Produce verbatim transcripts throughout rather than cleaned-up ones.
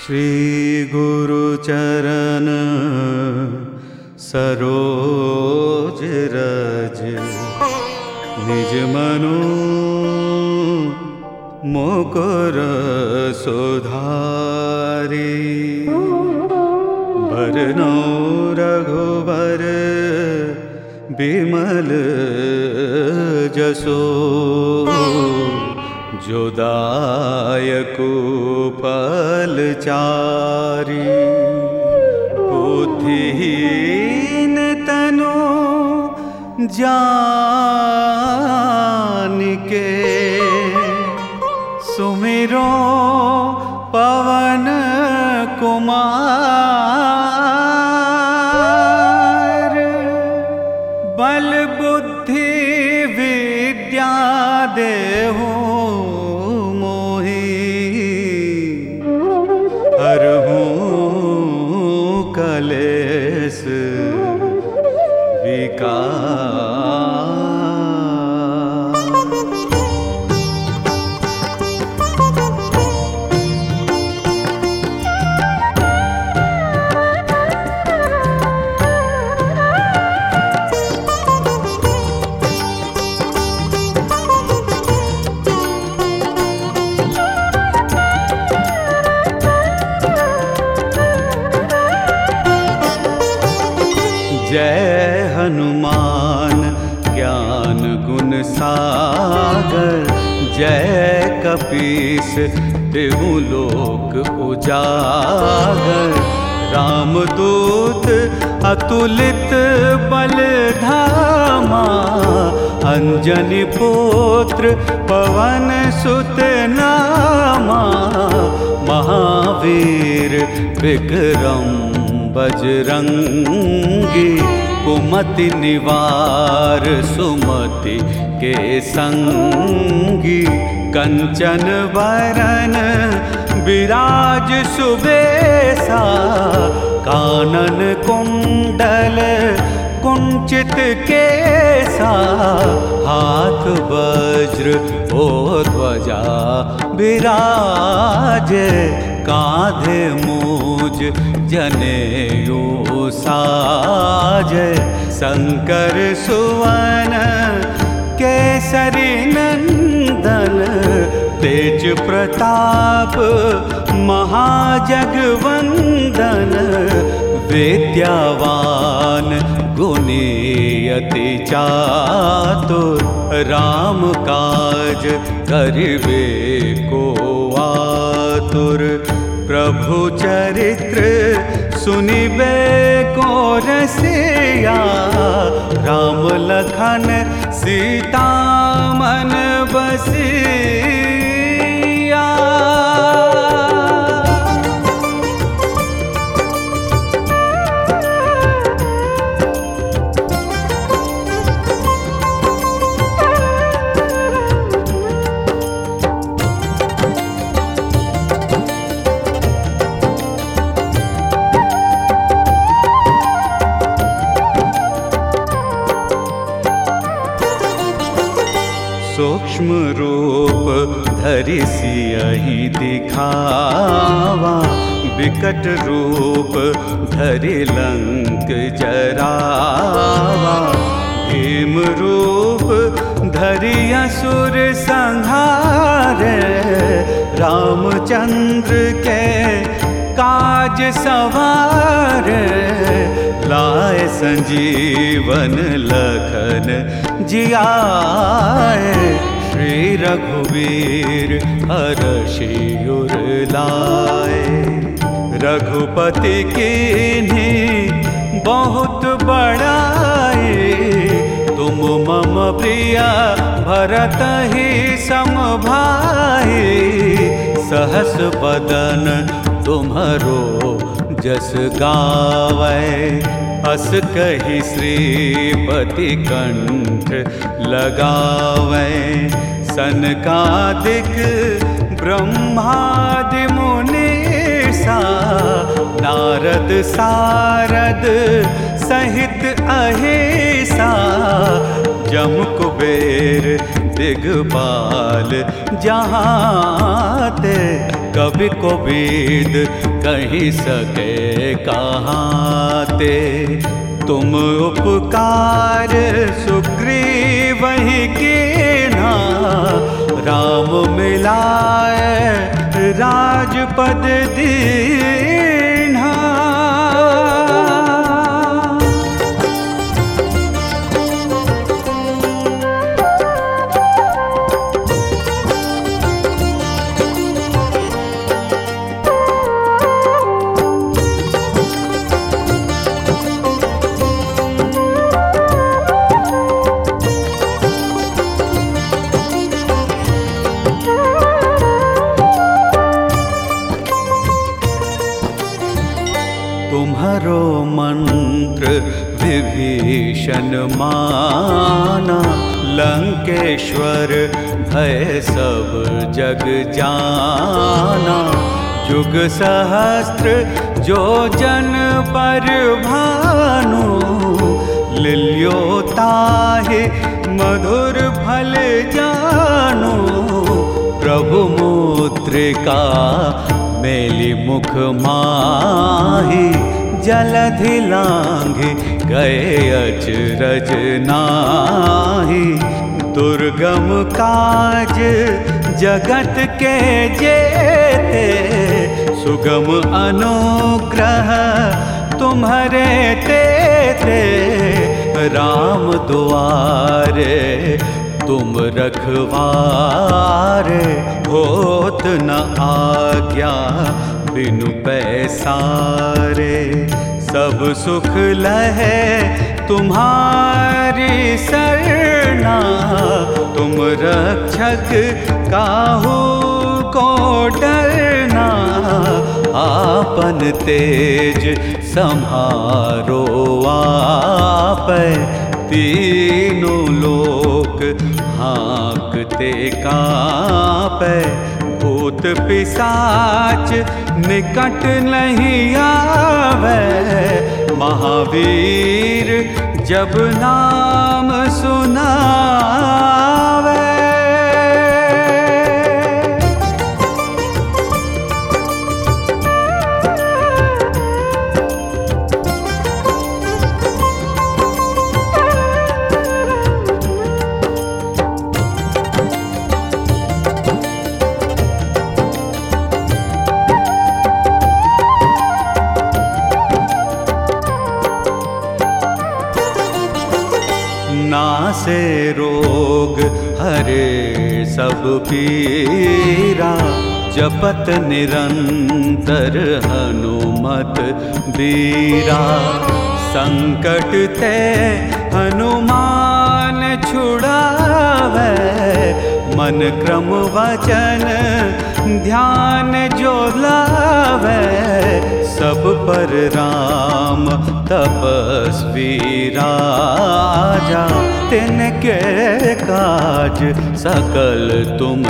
श्री गुरु चरण सरोज रज निज मनु मुकुर सुधारी। बरनौ रघुबर बिमल जसो जो दायक फलचारी। बुद्धिहीन तनु जानिके सुमिरो पवन कुमार। बल बुद्धि विद्या देहु मोहि हरहूं कलेस विकार। जय हनुमान ज्ञान गुण सागर। जय कपीस तिहु लोक उजागर। रामदूत अतुलित बल धामा। अंजनी पुत्र पवन सुत नामा। महावीर विक्रम बजरंगी। कुमति निवार सुमति के संगी। कंचन वरन विराज सुबेसा। कानन कुंडल कुंचित केसा। हाथ वज्र ओ ध्वजा विराजे। कांधे मूज जनेऊ साजे। शंकर सुवन केसरी नंदन। तेज प्रताप महाजगवंदन। विद्यावान गुणी अति चातुर। राम काज करिबे को आतुर। प्रभु चरित्र सुनिबे को रसिया। राम लखन सीता मन बसिया। सूक्ष्म रूप धरि सियहि दिखावा। विकट रूप धरि लंक जरावा। भीम रूप धरि असुर संहारे। रामचंद्र के काज सवारे। लाए संजीवन लखन जियाए। श्री रघुवीर हरषि उर लाए। रघुपति कीन्ही बहुत बड़ाई। तुम मम प्रिय भरत ही सम भाई। सहस बदन तुम्हरो जस गावै। अस कहि श्रीपति कंठ लगावै। सनकादिक ब्रह्मादि मुनीसा। नारद सारद सहित अहिसा। जम कुबेर दिगपाल जहाँ ते कवि को वेद कहीं सके कहाँ ते। तुम उपकार सुग्रीव ही कीन्हा, राम मिलाए राजपद दीन्हा। तुम्हारो मंत्र विभीषण माना, लंकेश्वर भय सब जग जाना। जुग सहस्त्र जो जन पर भानु, लिल्योताहि मधुर फल जानु। प्रभु मुद्रिका मेली मुख माही, जलधि लांघि गए अचरज नाही। दुर्गम काज जगत के जेते, सुगम अनुग्रह तुम्हारे तेते। राम दुआरे तुम रखवारे, होत न आज्ञा बिनु पैसारे। सब सुख लहे तुम्हारी सरना, तुम रक्षक काहू को डरना। आपन तेज सम्हारो आपै, तीनों लोक हाँकते कांपै। भूत पिशाच निकट नहीं आवे, महावीर जब नाम सुनावे। नासे रोग हरे सब पीरा, जपत निरंतर हनुमत बीरा। संकट ते हनुमान छुड़ावे, मन क्रम वचन ध्यान जो लावे। सब पर राम तपस्वी राजा, तिनके काज सकल तुम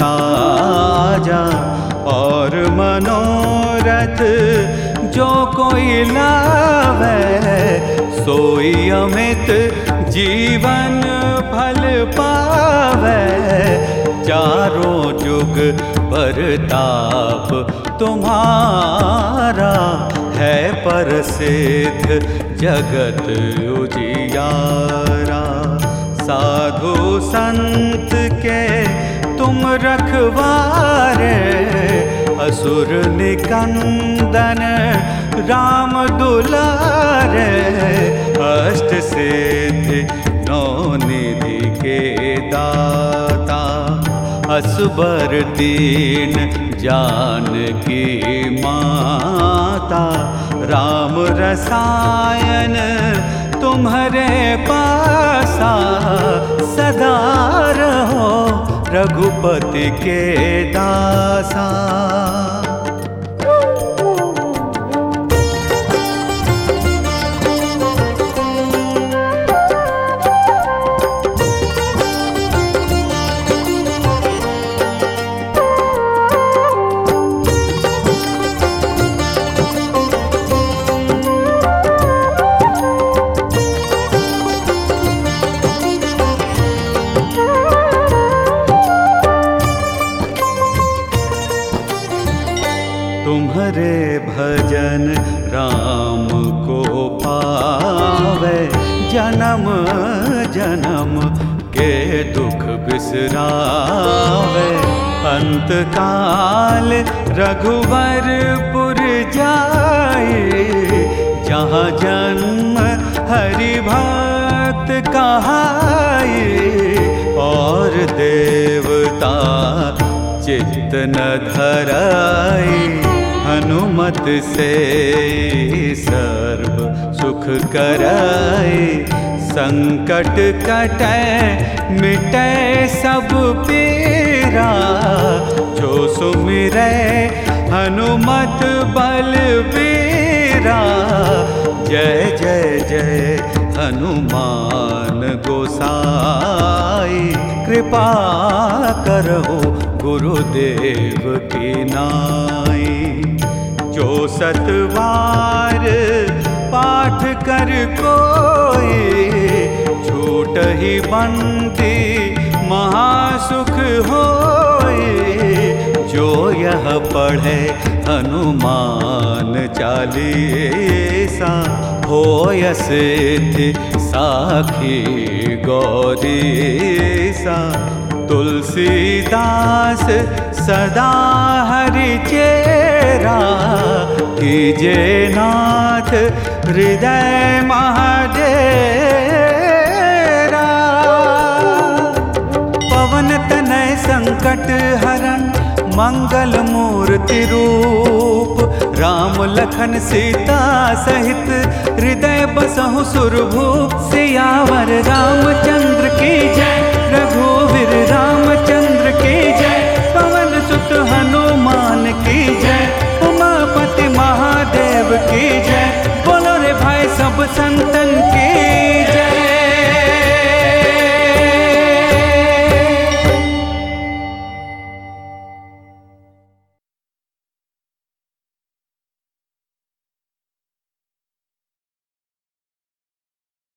साजा। और मनोरथ जो कोई लावे, सोई अमित जीवन फल पावे। चारों जुग परताप तुम्हारा, है प्रसिद्ध जगत उजियारा। साधु संत के तुम रखवारे, असुर निकंदन राम दुलारे। अष्ट सिद्धि नौ निधि के दाता, असबर दीन जानकी माता। राम रसायन तुम्हारे पासा, सदा रहो रघुपति के दासा। तुम्हारे भजन राम को पावे, जन्म जन्म के दुख बिसरावे। अंत काल रघुवरपुर जाए, जहाँ जन्म हरि भक्त कहाए। और देवता चित्त न धराए, हनुमत से सर्व सुख कराए। संकट कटै मिटै सब पीरा, जो सुमिरै हनुमत बलबीरा। जय जय जय हनुमान गोसाई, कृपा करहु गुरुदेव की नाई। जो सतवार पाठ कर कोई, छूट ही बंदी महासुख होई। जो यह पढ़े हनुमान चालीसा, होय सिद्धि साखी गौरीसा। तुलसीदास सदा हरि चेरा, कीजे नाथ हृदय महाडेरा। पवन तनय संकट हरण, मंगल मूर्ति रूप। राम लखन सीता सहित, हृदय बसहु सुरभूप। सियावर रामचंद्र की जय, रघुवीर रामचंद्र की जय। पवन सुत हनुमान की जय, उमापति महादेव की जय। बोलो रे भाई सब संतन की